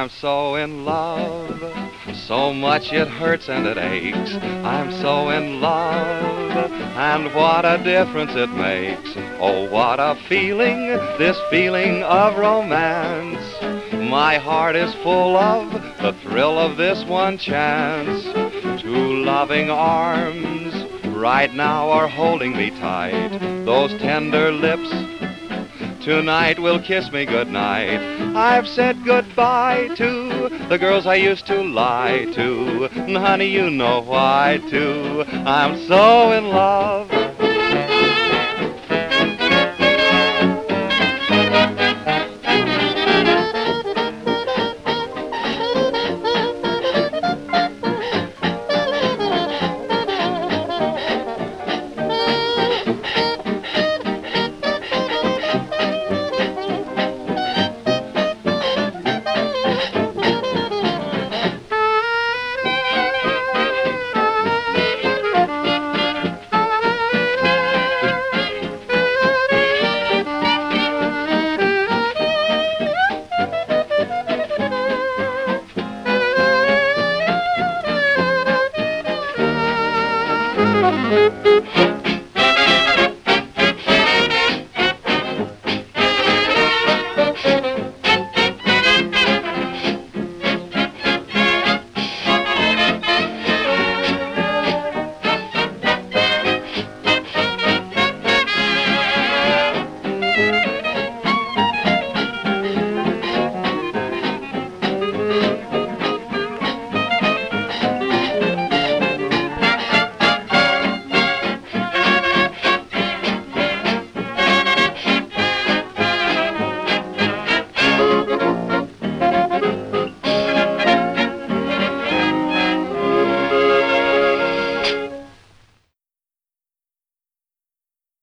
I'm so in love, so much it hurts and it aches. I'm so in love, and what a difference it makes. Oh, what a feeling, this feeling of romance. My heart is full of the thrill of this one chance. Two loving arms right now are holding me tight. Those tender lips tonight will kiss me goodnight. I've said goodbye to the girls I used to lie to. And honey, you know why too. I'm so in love. Thank you.